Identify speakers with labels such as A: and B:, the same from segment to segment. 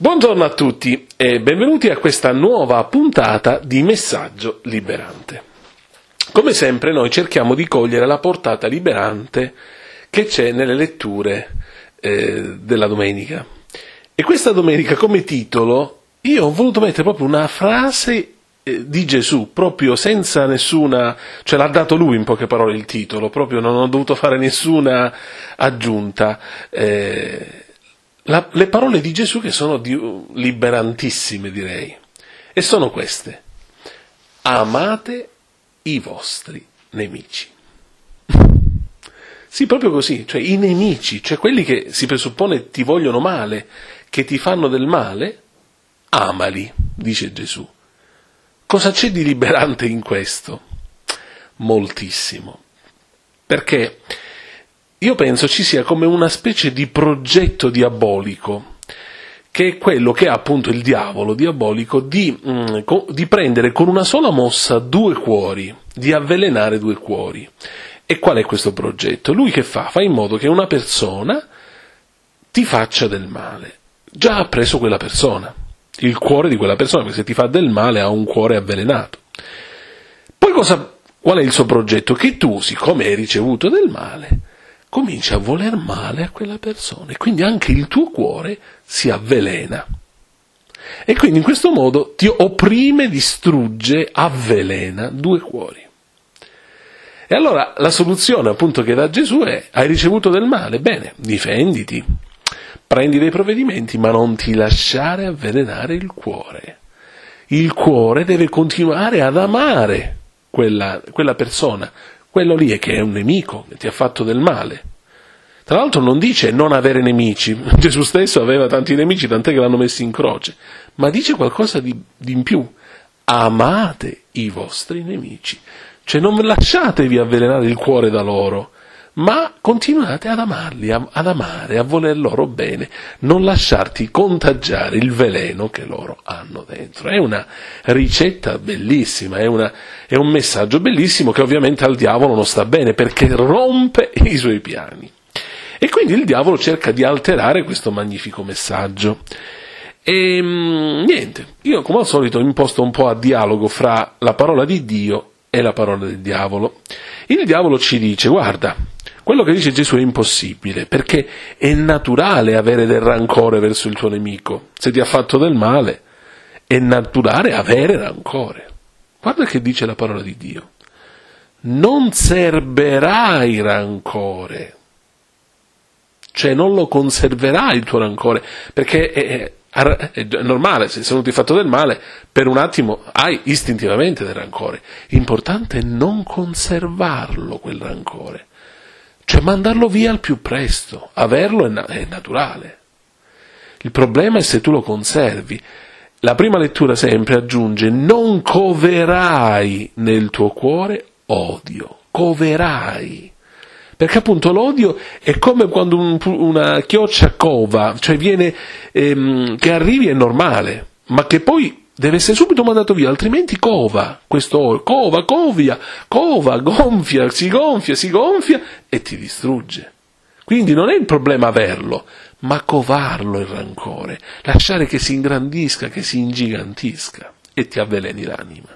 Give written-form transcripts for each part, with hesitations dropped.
A: Buongiorno a tutti e benvenuti a questa nuova puntata di Messaggio Liberante. Come sempre noi cerchiamo di cogliere la portata liberante che c'è nelle letture della domenica. E questa domenica come titolo io ho voluto mettere proprio una frase di Gesù, proprio senza nessuna, cioè l'ha dato lui in poche parole il titolo, proprio non ho dovuto fare nessuna aggiunta. Le parole di Gesù che sono liberantissime, direi, e sono queste: amate i vostri nemici. Sì, proprio così, cioè i nemici, cioè quelli che si presuppone ti vogliono male, che ti fanno del male, amali, dice Gesù. Cosa c'è di liberante in questo? Moltissimo, perché io penso ci sia come una specie di progetto diabolico, che è quello che ha appunto il diavolo diabolico di prendere con una sola mossa due cuori, di avvelenare due cuori. E qual è questo progetto? Lui che fa? Fa in modo che una persona ti faccia del male. Già ha preso quella persona, il cuore di quella persona, perché se ti fa del male ha un cuore avvelenato. Poi qual è il suo progetto? Che tu, siccome hai ricevuto del male, cominci a voler male a quella persona e quindi anche il tuo cuore si avvelena. E quindi in questo modo ti opprime, distrugge, avvelena due cuori. E allora la soluzione appunto che dà Gesù è: hai ricevuto del male? Bene, difenditi, prendi dei provvedimenti, ma non ti lasciare avvelenare il cuore. Il cuore deve continuare ad amare quella persona. Quello lì è che è un nemico, che ti ha fatto del male. Tra l'altro non dice non avere nemici, Gesù stesso aveva tanti nemici, tant'è che l'hanno messo in croce, ma dice qualcosa di in più: amate i vostri nemici, cioè non lasciatevi avvelenare il cuore da loro, ma continuate ad amarli, ad amare, a voler loro bene, non lasciarti contagiare il veleno che loro hanno dentro. È una ricetta bellissima, è un messaggio bellissimo che ovviamente al diavolo non sta bene, perché rompe i suoi piani. E quindi il diavolo cerca di alterare questo magnifico messaggio. E niente, io come al solito imposto un po' a dialogo fra la parola di Dio e la parola del diavolo. Il diavolo ci dice: guarda, quello che dice Gesù è impossibile, perché è naturale avere del rancore verso il tuo nemico. Se ti ha fatto del male, è naturale avere rancore. Guarda che dice la parola di Dio: non serberai rancore, cioè non lo conserverai il tuo rancore, perché è normale, se non ti hai fatto del male, per un attimo hai istintivamente del rancore. L'importante è non conservarlo quel rancore, cioè mandarlo via al più presto. Averlo è naturale. Il problema è se tu lo conservi. La prima lettura sempre aggiunge: non coverai nel tuo cuore odio. Coverai. Perché appunto l'odio è come quando una chioccia cova, cioè viene, che arrivi è normale, ma che poi deve essere subito mandato via, altrimenti cova, gonfia, si gonfia e ti distrugge. Quindi non è il problema averlo, ma covarlo il rancore, lasciare che si ingrandisca, che si ingigantisca e ti avveleni l'anima.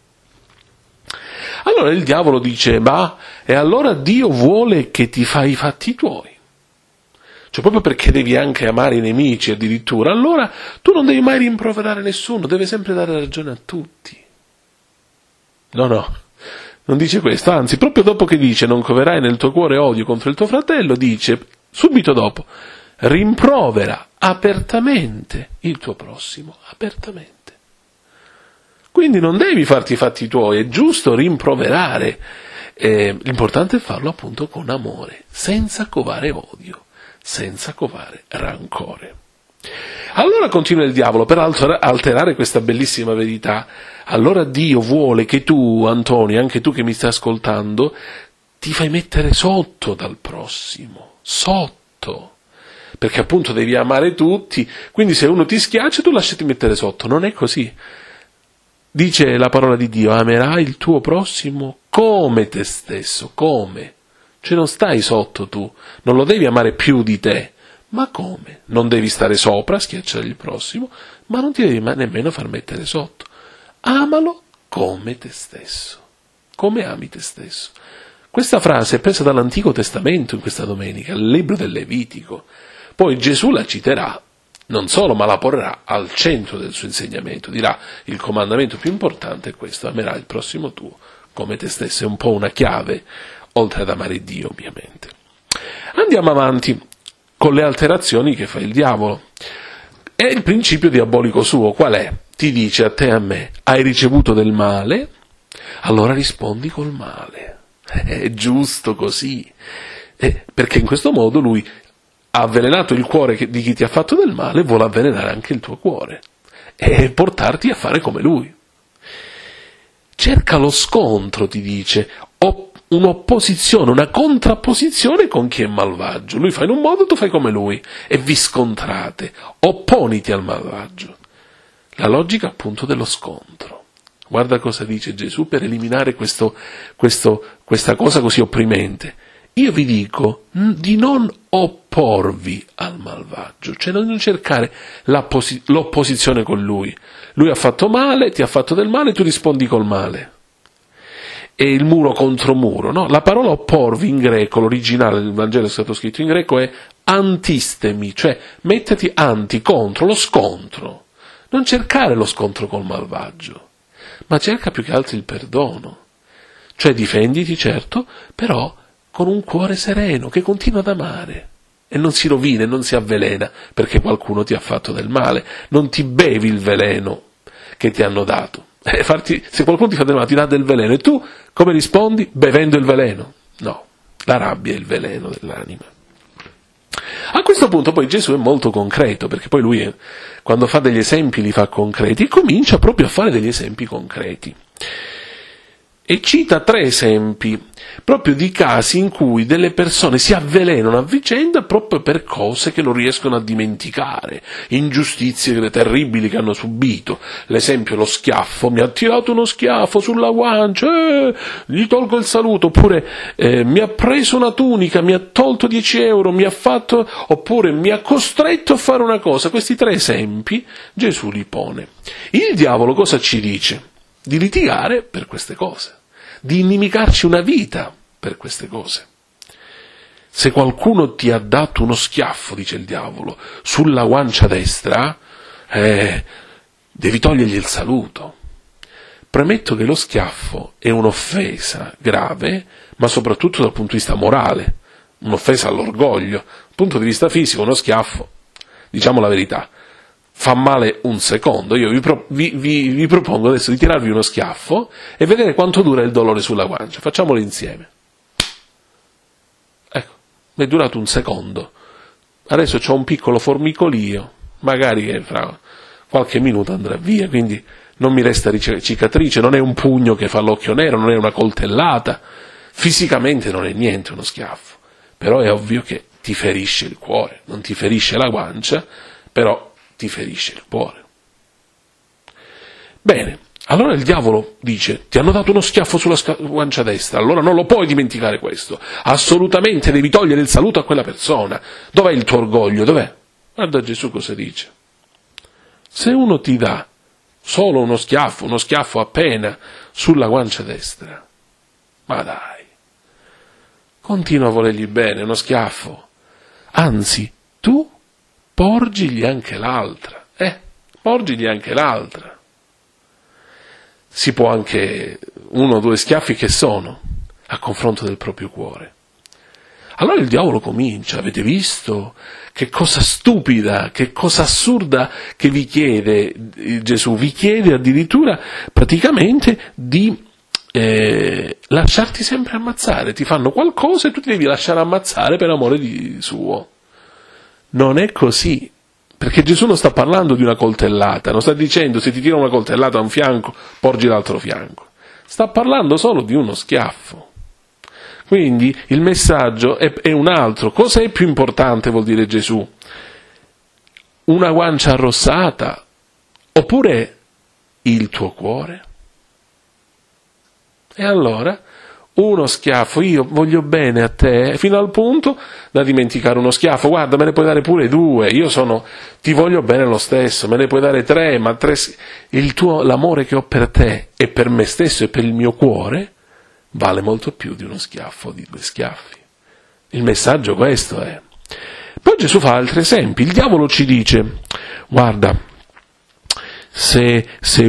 A: Allora il diavolo dice: e allora Dio vuole che ti fai i fatti tuoi, cioè proprio perché devi anche amare i nemici addirittura, allora tu non devi mai rimproverare nessuno, devi sempre dare ragione a tutti. No, non dice questo, anzi proprio dopo che dice non coverai nel tuo cuore odio contro il tuo fratello, dice subito dopo: rimprovera apertamente il tuo prossimo, apertamente. Quindi non devi farti i fatti tuoi, è giusto rimproverare, l'importante è farlo appunto con amore, senza covare odio, senza covare rancore. Allora continua il diavolo per alterare questa bellissima verità. Allora Dio vuole che tu, Antonio, anche tu che mi stai ascoltando, ti fai mettere sotto dal prossimo, sotto, perché appunto devi amare tutti, quindi se uno ti schiaccia tu lasciati mettere sotto. Non è così. Dice la parola di Dio: amerai il tuo prossimo come te stesso. Come? Cioè non stai sotto tu, non lo devi amare più di te, Ma come? Non devi stare sopra, schiacciare il prossimo, ma non ti devi nemmeno far mettere sotto. Amalo come te stesso. Come ami te stesso. Questa frase è presa dall'Antico Testamento in questa domenica, il libro del Levitico. Poi Gesù la citerà, non solo, ma la porrà al centro del suo insegnamento. Dirà, il comandamento più importante è questo: amerai il prossimo tuo come te stesso. È un po' una chiave, oltre ad amare Dio, ovviamente. Andiamo avanti con le alterazioni che fa il diavolo. E il principio diabolico suo qual è? Ti dice a te e a me: hai ricevuto del male, allora rispondi col male. È giusto così, perché in questo modo lui ha avvelenato il cuore di chi ti ha fatto del male, vuole avvelenare anche il tuo cuore e portarti a fare come lui. Cerca lo scontro, ti dice, un'opposizione, una contrapposizione con chi è malvagio. Lui fa in un modo, tu fai come lui, e vi scontrate, opponiti al malvagio. La logica appunto dello scontro. Guarda cosa dice Gesù per eliminare questa cosa così opprimente. Io vi dico di non opporvi al malvagio, cioè non cercare l'opposizione con lui. Lui ha fatto male, ti ha fatto del male, tu rispondi col male. E il muro contro muro, no? La parola opporvi in greco, l'originale del Vangelo è stato scritto in greco, è antistemi, cioè mettiti contro, lo scontro. Non cercare lo scontro col malvagio, ma cerca più che altro il perdono. Cioè difenditi, certo, però con un cuore sereno che continua ad amare e non si rovina e non si avvelena perché qualcuno ti ha fatto del male. Non ti bevi il veleno che ti hanno dato. Se qualcuno ti fa del male, ti dà del veleno, e tu come rispondi? Bevendo il veleno? No, la rabbia è il veleno dell'anima. A questo punto poi Gesù è molto concreto, perché poi lui quando fa degli esempi li fa concreti, e comincia proprio a fare degli esempi concreti. E cita 3 esempi proprio di casi in cui delle persone si avvelenano a vicenda proprio per cose che non riescono a dimenticare, ingiustizie terribili che hanno subito. L'esempio, lo schiaffo: mi ha tirato uno schiaffo sulla guancia, gli tolgo il saluto. Oppure mi ha preso una tunica, mi ha tolto 10 euro, oppure mi ha costretto a fare una cosa. Questi 3 esempi Gesù li pone. Il diavolo cosa ci dice? Di litigare per queste cose, di inimicarci una vita per queste cose. Se qualcuno ti ha dato uno schiaffo, dice il diavolo, sulla guancia destra, devi togliergli il saluto. Premetto che lo schiaffo è un'offesa grave, ma soprattutto dal punto di vista morale, un'offesa all'orgoglio. Dal punto di vista fisico, uno schiaffo, diciamo la verità, fa male un secondo. Io vi propongo adesso di tirarvi uno schiaffo e vedere quanto dura il dolore sulla guancia. Facciamolo insieme. Ecco, mi è durato un secondo. Adesso c'ho un piccolo formicolio, magari che fra qualche minuto andrà via, quindi non mi resta cicatrice, non è un pugno che fa l'occhio nero, non è una coltellata. Fisicamente non è niente uno schiaffo, però è ovvio che ti ferisce il cuore, non ti ferisce la guancia, però ti ferisce il cuore. Bene, allora il diavolo dice: ti hanno dato uno schiaffo sulla guancia destra, allora non lo puoi dimenticare questo, assolutamente devi togliere il saluto a quella persona. Dov'è il tuo orgoglio? Dov'è? Guarda Gesù cosa dice: se uno ti dà solo uno schiaffo appena sulla guancia destra, ma dai, continua a volergli bene, uno schiaffo, anzi tu porgigli anche l'altra, porgigli anche l'altra. Si può anche 1 o 2 schiaffi che sono a confronto del proprio cuore. Allora il diavolo comincia: avete visto che cosa stupida, che cosa assurda che vi chiede Gesù? Vi chiede addirittura praticamente di lasciarti sempre ammazzare. Ti fanno qualcosa e tu ti devi lasciare ammazzare per amore suo. Non è così, perché Gesù non sta parlando di una coltellata, non sta dicendo: se ti tira una coltellata a un fianco, porgi l'altro fianco. Sta parlando solo di uno schiaffo. Quindi il messaggio è un altro. Cosa è più importante, vuol dire Gesù? Una guancia arrossata oppure il tuo cuore? E allora uno schiaffo, io voglio bene a te, fino al punto da dimenticare uno schiaffo, guarda, me ne puoi dare pure 2, ti voglio bene lo stesso, me ne puoi dare 3, ma 3, l'amore che ho per te e per me stesso e per il mio cuore vale molto più di uno schiaffo, di 2 schiaffi. Il messaggio questo è. Poi Gesù fa altri esempi, il diavolo ci dice, guarda, se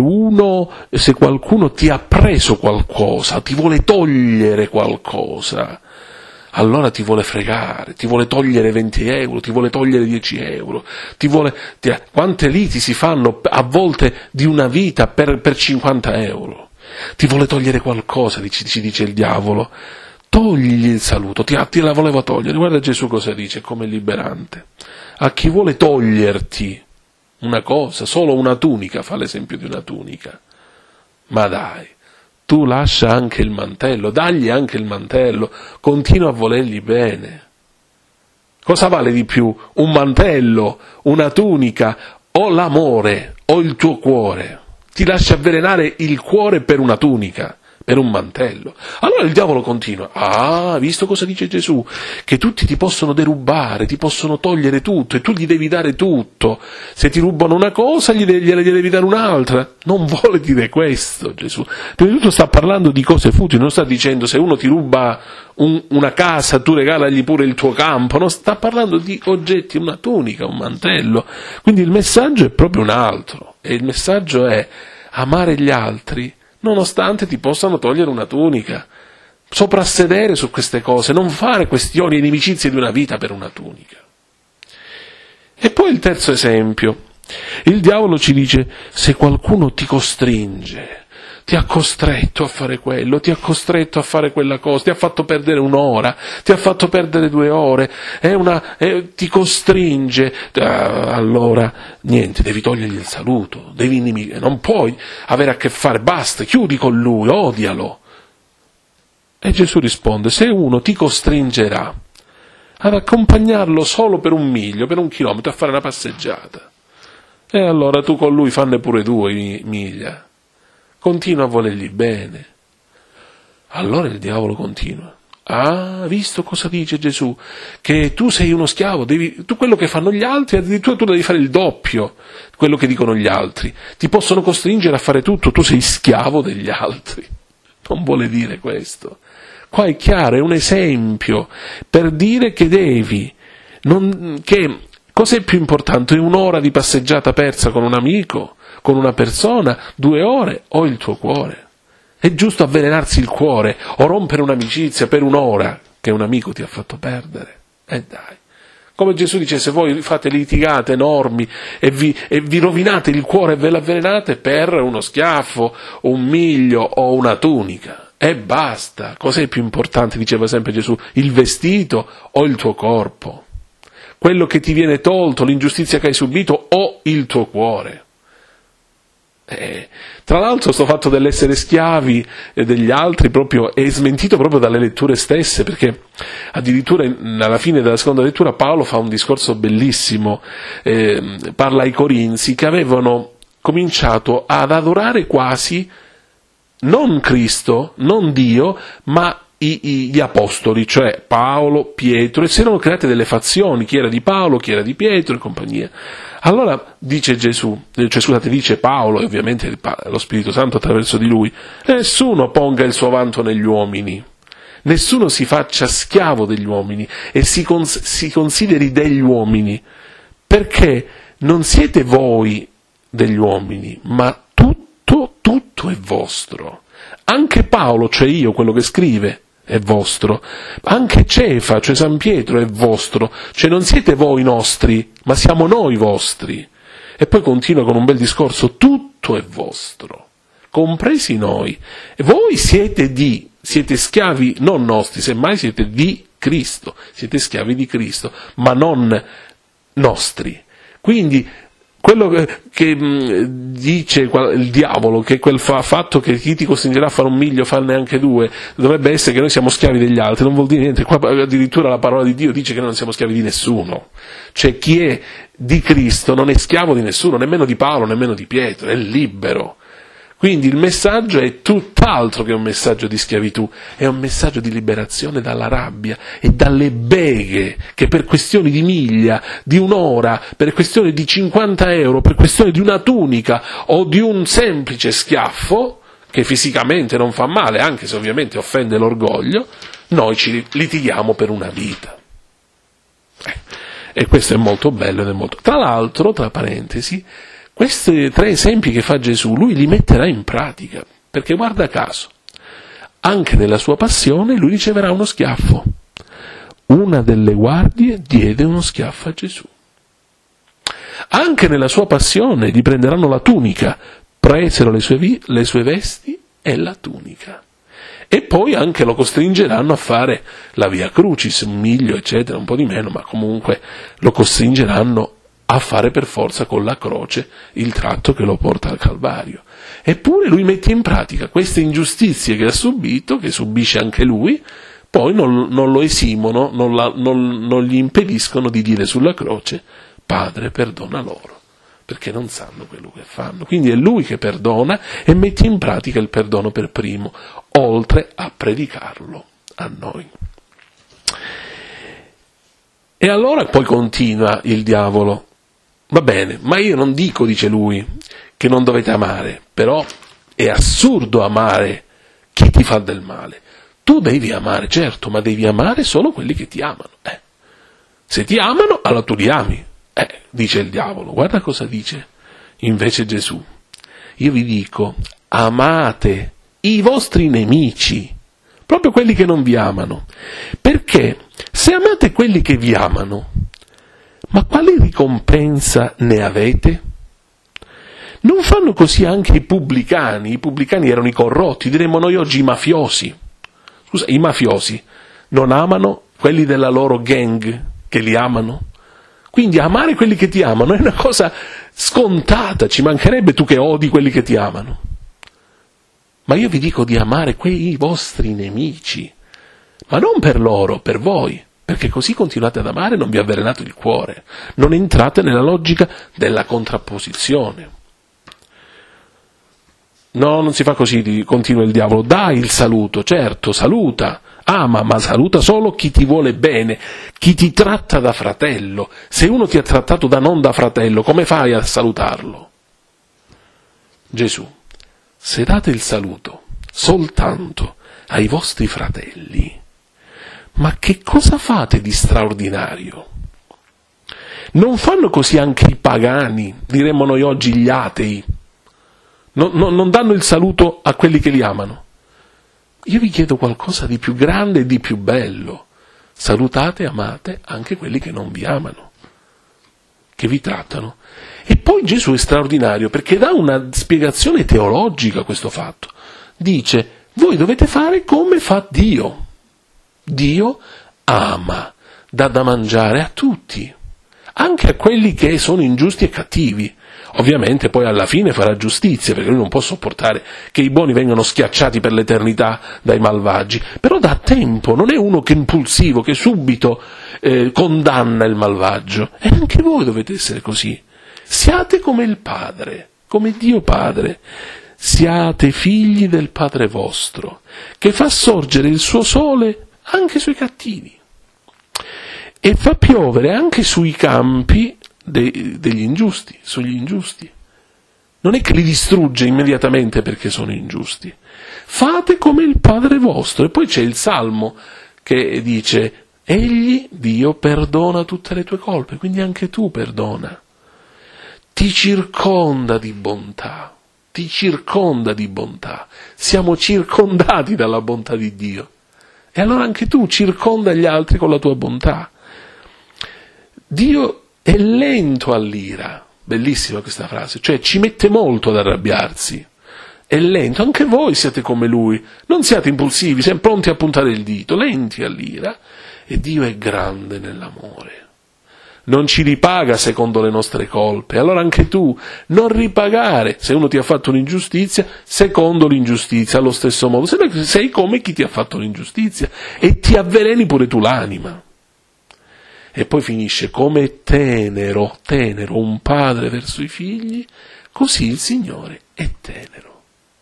A: qualcuno ti ha preso qualcosa, ti vuole togliere qualcosa, allora ti vuole fregare, ti vuole togliere 20 euro, ti vuole togliere 10 euro, quante liti si fanno a volte di una vita per 50 euro, ti vuole togliere qualcosa, ci dice il diavolo, togli il saluto, ti la volevo togliere, guarda Gesù cosa dice, come liberante, a chi vuole toglierti una cosa, solo una tunica, fa l'esempio di una tunica. Ma dai, tu lascia anche il mantello, dagli anche il mantello, continua a volergli bene. Cosa vale di più? Un mantello, una tunica, o l'amore, o il tuo cuore? Ti lascia avvelenare il cuore per una tunica, per un mantello. Allora il diavolo continua, visto cosa dice Gesù? Che tutti ti possono derubare, ti possono togliere tutto e tu gli devi dare tutto. Se ti rubano una cosa gliene devi dare un'altra. Non vuole dire questo Gesù. Prima di tutto sta parlando di cose futili, non sta dicendo se uno ti ruba una casa tu regalagli pure il tuo campo, non sta parlando di oggetti, una tunica, un mantello. Quindi il messaggio è proprio un altro, e il messaggio è amare gli altri nonostante ti possano togliere una tunica, soprassedere su queste cose, non fare questioni e inimicizie di una vita per una tunica. E poi il terzo esempio, il diavolo ci dice, se qualcuno ti costringe, ti ha costretto a fare quello, ti ha costretto a fare quella cosa, ti ha fatto perdere 1 ora, ti ha fatto perdere 2 ore, ti costringe, allora niente, devi togliergli il saluto, non puoi avere a che fare, basta, chiudi con lui, odialo. E Gesù risponde, se uno ti costringerà ad accompagnarlo solo per 1 miglio, per 1 chilometro, a fare una passeggiata, e allora tu con lui fanne pure 2 miglia. Continua a volergli bene. Allora il diavolo continua. Visto cosa dice Gesù? Che tu sei uno schiavo, tu quello che fanno gli altri, addirittura tu devi fare il doppio, quello che dicono gli altri. Ti possono costringere a fare tutto, tu sei schiavo degli altri. Non vuole dire questo. Qua è chiaro, è un esempio per dire che cos'è più importante? 1 ora di passeggiata persa con un amico? Con una persona, 2 ore, o il tuo cuore? È giusto avvelenarsi il cuore o rompere un'amicizia per 1 ora che un amico ti ha fatto perdere? Dai. Come Gesù dice, se voi fate litigate enormi e vi rovinate il cuore e ve l'avvelenate per uno schiaffo, 1 miglio o una tunica, e basta. Cos'è più importante, diceva sempre Gesù, il vestito o il tuo corpo? Quello che ti viene tolto, l'ingiustizia che hai subito o il tuo cuore? Tra l'altro questo fatto dell'essere schiavi degli altri è smentito proprio dalle letture stesse, perché addirittura alla fine della seconda lettura Paolo fa un discorso bellissimo, parla ai Corinzi che avevano cominciato ad adorare quasi non Cristo, non Dio, ma gli apostoli, cioè Paolo, Pietro, e si erano create delle fazioni, chi era di Paolo, chi era di Pietro e compagnia. Allora dice dice Paolo, e ovviamente lo Spirito Santo attraverso di lui, nessuno ponga il suo vanto negli uomini, nessuno si faccia schiavo degli uomini e si consideri degli uomini, perché non siete voi degli uomini, ma tutto è vostro. Anche Paolo, cioè io, quello che scrive, è vostro. Anche Cefa, cioè San Pietro, è vostro. Cioè non siete voi nostri, ma siamo noi vostri. E poi continua con un bel discorso, tutto è vostro, compresi noi. E voi siete schiavi non nostri, semmai siete di Cristo, siete schiavi di Cristo, ma non nostri. Quindi quello che dice il diavolo, che quel fatto che chi ti costringerà a fare 1 miglio, farne anche 2, dovrebbe essere che noi siamo schiavi degli altri, non vuol dire niente. Qua addirittura la parola di Dio dice che noi non siamo schiavi di nessuno. Cioè chi è di Cristo non è schiavo di nessuno, nemmeno di Paolo, nemmeno di Pietro, è libero. Quindi il messaggio è tutt'altro che un messaggio di schiavitù, è un messaggio di liberazione dalla rabbia e dalle beghe che per questioni di miglia, di un'ora, per questioni di 50 euro, per questioni di una tunica o di un semplice schiaffo, che fisicamente non fa male, anche se ovviamente offende l'orgoglio, noi ci litighiamo per una vita. E questo è molto bello ed è molto... Tra l'altro, tra parentesi, questi 3 esempi che fa Gesù, lui li metterà in pratica, perché guarda caso, anche nella sua passione lui riceverà uno schiaffo. Una delle guardie diede uno schiaffo a Gesù. Anche nella sua passione gli prenderanno la tunica, presero le sue vesti e la tunica. E poi anche lo costringeranno a fare la Via Crucis, un miglio, eccetera, un po' di meno, ma comunque lo costringeranno a fare per forza con la croce il tratto che lo porta al Calvario. Eppure lui mette in pratica queste ingiustizie che ha subito, che subisce anche lui, poi non lo esimono, non gli impediscono di dire sulla croce: Padre, perdona loro, perché non sanno quello che fanno. Quindi è lui che perdona e mette in pratica il perdono per primo, oltre a predicarlo a noi. E allora poi continua il diavolo. Va bene, ma io non dico, dice lui, che non dovete amare, però è assurdo amare chi ti fa del male. Tu devi amare, certo, ma devi amare solo quelli che ti amano. Se ti amano, allora tu li ami. Dice il diavolo. Guarda cosa dice invece Gesù. Io vi dico, amate i vostri nemici, proprio quelli che non vi amano, perché se amate quelli che vi amano, ma quale ricompensa ne avete? Non fanno così anche i pubblicani? I pubblicani erano i corrotti, diremmo noi oggi i mafiosi. Scusa, i mafiosi non amano quelli della loro gang che li amano? Quindi amare quelli che ti amano è una cosa scontata, ci mancherebbe tu che odi quelli che ti amano. Ma io vi dico di amare quei vostri nemici, ma non per loro, per voi. Perché così continuate ad amare, non vi avvelenate il cuore, non entrate nella logica della contrapposizione. No, non si fa così, continua il diavolo. Dai il saluto, certo, saluta, ama, ma saluta solo chi ti vuole bene, chi ti tratta da fratello. Se uno ti ha trattato non da fratello, come fai a salutarlo? Gesù, se date il saluto soltanto ai vostri fratelli, ma che cosa fate di straordinario? Non fanno così anche i pagani, diremmo noi oggi gli atei? Non danno il saluto a quelli che li amano? Io vi chiedo qualcosa di più grande e di più bello. Salutate e amate anche quelli che non vi amano, che vi trattano. E poi Gesù è straordinario perché dà una spiegazione teologica a questo fatto. Dice, voi dovete fare come fa Dio. Dio ama, dà da mangiare a tutti, anche a quelli che sono ingiusti e cattivi. Ovviamente poi alla fine farà giustizia, perché lui non può sopportare che i buoni vengano schiacciati per l'eternità dai malvagi, però da tempo, non è uno che è impulsivo, che subito condanna il malvagio. E anche voi dovete essere così. Siate come il Padre, come Dio Padre. Siate figli del Padre vostro, che fa sorgere il suo sole anche sui cattivi e fa piovere anche sui campi degli ingiusti, sugli ingiusti. Non è che li distrugge immediatamente perché sono ingiusti. Fate come il Padre vostro. E poi c'è il Salmo che dice: Egli, Dio, perdona tutte le tue colpe, quindi anche tu perdona. Ti circonda di bontà, ti circonda di bontà. Siamo circondati dalla bontà di Dio. E allora anche tu circonda gli altri con la tua bontà. Dio è lento all'ira, bellissima questa frase, cioè ci mette molto ad arrabbiarsi, è lento, anche voi siate come Lui, non siate impulsivi, siete pronti a puntare il dito, lenti all'ira, e Dio è grande nell'amore, non ci ripaga secondo le nostre colpe, allora anche tu non ripagare, se uno ti ha fatto un'ingiustizia, secondo l'ingiustizia, allo stesso modo, sei come chi ti ha fatto l'ingiustizia, e ti avveleni pure tu l'anima. E poi finisce: come tenero un padre verso i figli, così il Signore è tenero.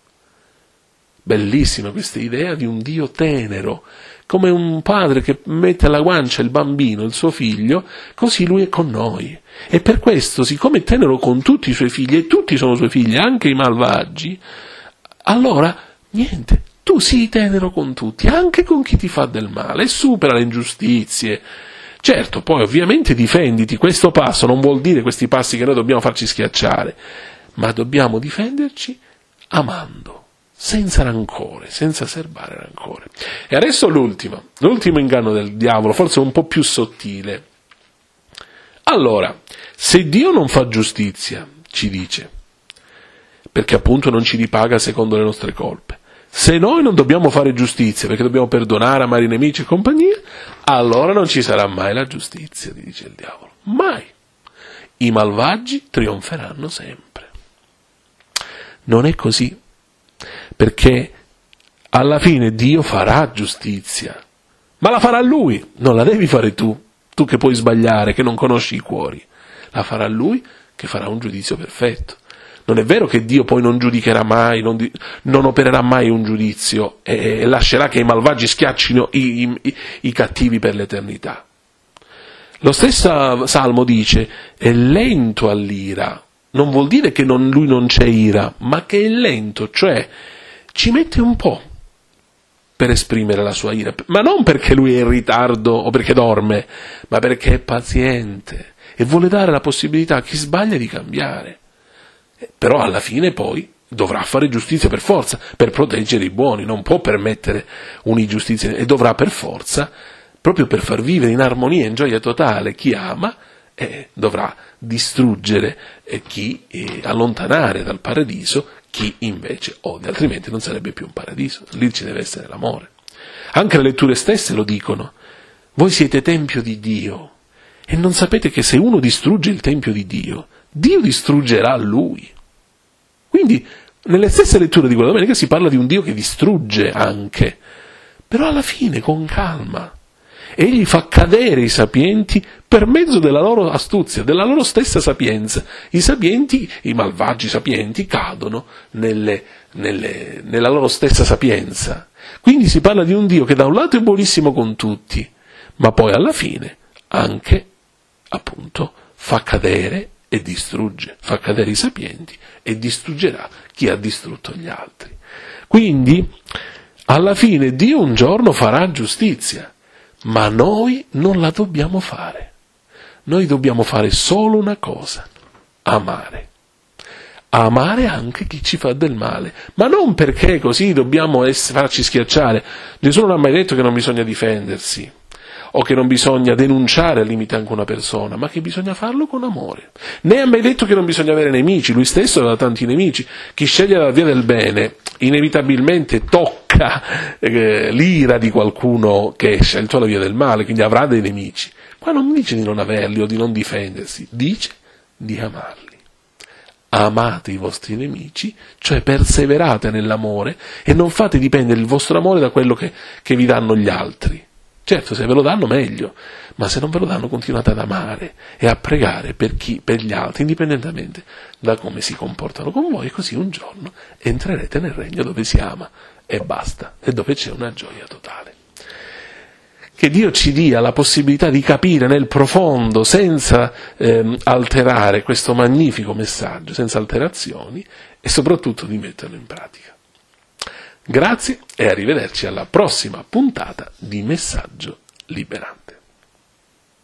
A: Bellissima questa idea di un Dio tenero, come un padre che mette alla guancia il bambino, il suo figlio, così lui è con noi. E per questo, siccome è tenero con tutti i suoi figli, e tutti sono suoi figli, anche i malvagi, allora, niente, tu sii tenero con tutti, anche con chi ti fa del male, e supera le ingiustizie. Certo, poi ovviamente difenditi, questo passo non vuol dire questi passi che noi dobbiamo farci schiacciare, ma dobbiamo difenderci amando, senza rancore, senza serbare rancore. E adesso l'ultimo inganno del diavolo, forse un po' più sottile. Allora, se Dio non fa giustizia, ci dice, perché appunto non ci ripaga secondo le nostre colpe, se noi non dobbiamo fare giustizia, perché dobbiamo perdonare, amare i nemici e compagnia, allora non ci sarà mai la giustizia, dice il diavolo. Mai. I malvagi trionferanno sempre. Non è così, perché alla fine Dio farà giustizia, ma la farà Lui, non la devi fare tu che puoi sbagliare, che non conosci i cuori. La farà Lui, che farà un giudizio perfetto. Non è vero che Dio poi non giudicherà mai, non opererà mai un giudizio e lascerà che i malvagi schiaccino i cattivi per l'eternità. Lo stesso Salmo dice, è lento all'ira. Non vuol dire che lui non c'è ira, ma che è lento, cioè ci mette un po' per esprimere la sua ira, ma non perché lui è in ritardo o perché dorme, ma perché è paziente e vuole dare la possibilità a chi sbaglia di cambiare. Però alla fine poi dovrà fare giustizia per forza, per proteggere i buoni, non può permettere un'ingiustizia e dovrà per forza, proprio per far vivere in armonia e in gioia totale chi ama, dovrà distruggere allontanare dal paradiso chi invece odia, altrimenti non sarebbe più un paradiso, lì ci deve essere l'amore. Anche le letture stesse lo dicono, voi siete tempio di Dio e non sapete che se uno distrugge il tempio di Dio, Dio distruggerà lui. Quindi nelle stesse letture di quella domenica si parla di un Dio che distrugge anche, però alla fine con calma. Egli fa cadere i sapienti per mezzo della loro astuzia, della loro stessa sapienza. I malvagi sapienti cadono nella loro stessa sapienza. Quindi si parla di un Dio che da un lato è buonissimo con tutti, ma poi alla fine anche, appunto, fa cadere e distrugge, fa cadere i sapienti e distruggerà chi ha distrutto gli altri. Quindi, alla fine Dio un giorno farà giustizia, ma noi non la dobbiamo fare. Noi dobbiamo fare solo una cosa, amare. Amare anche chi ci fa del male, ma non perché così dobbiamo farci schiacciare. Gesù non ha mai detto che non bisogna difendersi, o che non bisogna denunciare al limite anche una persona, ma che bisogna farlo con amore. Né ha mai detto che non bisogna avere nemici, lui stesso aveva tanti nemici. Chi sceglie la via del bene inevitabilmente tocca l'ira di qualcuno che ha scelto la via del male, quindi avrà dei nemici. Qua non dice di non averli o di non difendersi, dice di amarli. Amate i vostri nemici, cioè perseverate nell'amore e non fate dipendere il vostro amore da quello che vi danno gli altri. Certo, se ve lo danno meglio, ma se non ve lo danno continuate ad amare e a pregare per gli altri, indipendentemente da come si comportano con voi, e così un giorno entrerete nel regno dove si ama e basta, e dove c'è una gioia totale. Che Dio ci dia la possibilità di capire nel profondo, senza alterare questo magnifico messaggio, senza alterazioni, e soprattutto di metterlo in pratica. Grazie e arrivederci alla prossima puntata di Messaggio Liberante.